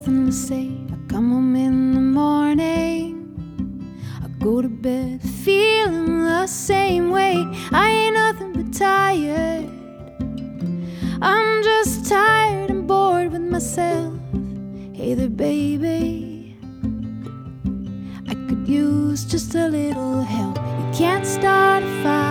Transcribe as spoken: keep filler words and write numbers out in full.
Nothing to say. I come home in the morning, I go to bed feeling the same way. I ain't nothing but tired. I'm just tired and bored with myself. Hey there, baby, I could use just a little help. You can't start a fire